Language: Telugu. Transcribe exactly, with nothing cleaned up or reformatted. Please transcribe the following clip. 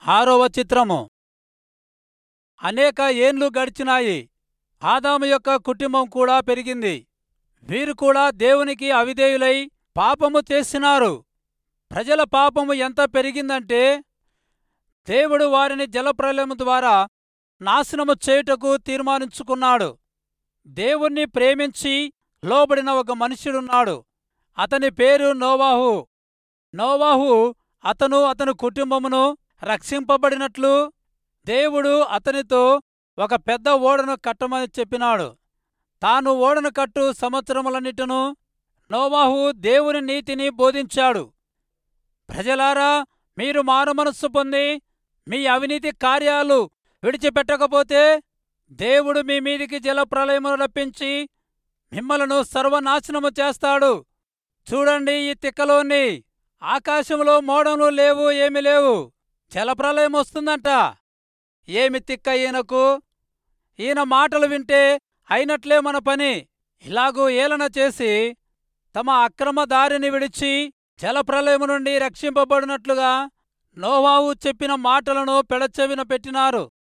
ఆరవ చిత్రము. అనేక ఏండ్లు గడిచినాయి. ఆదాము యొక్క కుటుంబం కూడా పెరిగింది. వీరు కూడా దేవునికి అవిధేయులై పాపము చేసినారు. ప్రజల పాపము ఎంత పెరిగిందంటే దేవుడు వారిని జలప్రళయము ద్వారా నాశనము చేయుటకు తీర్మానించుకున్నాడు. దేవుణ్ణి ప్రేమించి లోబడిన ఒక మనుష్యుడున్నాడు. అతని పేరు నోవాహు. నోవాహు అతను అతని కుటుంబమును రక్షింపబడినట్లు దేవుడు అతనితో ఒక పెద్ద ఓడను కట్టమని చెప్పినాడు. తాను ఓడను కట్టు సంవత్సరములన్నిటను నోవాహు దేవుని నీతిని బోధించాడు. ప్రజలారా, మీరు మారుమనస్సు పొంది మీ అవినీతి కార్యాలు విడిచిపెట్టకపోతే దేవుడు మీ మీదికి జలప్రళయమును రప్పించి మిమ్మలను సర్వనాశనము చేస్తాడు. చూడండి, ఈ తిక్కలోని ఆకాశంలో మోడములు లేవు, ఏమి లేవు. జలప్రళయం వస్తుందంట. ఏమి తిక్క ఈయనకు! ఈయన మాటలు వింటే అయినట్లే మన పని. ఇలాగూ ఏలన చేసి తమ అక్రమ దారిని విడిచి జలప్రళయము నుండి రక్షింపబడినట్లుగా నోవాహు చెప్పిన మాటలను పెడచెవిన పెట్టినారు.